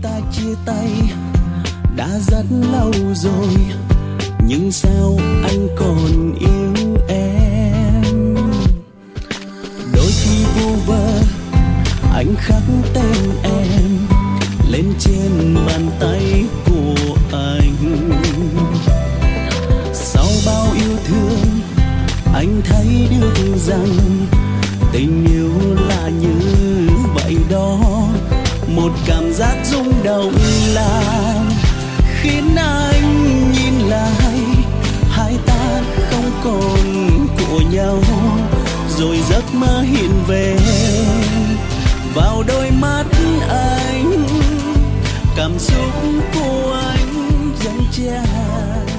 ta chia tay đã rất lâu rồi, nhưng sao anh còn yêu em? Đôi khi vu vơ anh khắc tên em lên trên bàn tay của anh. Sau bao yêu thương anh thấy được rằng tình yêu là như vậy đó, một cảm giác rung động làm khiến anh nhìn lại hai ta không còn của nhau, rồi giấc mơ hiện về vào đôi mắt anh, cảm xúc của anh dâng tràn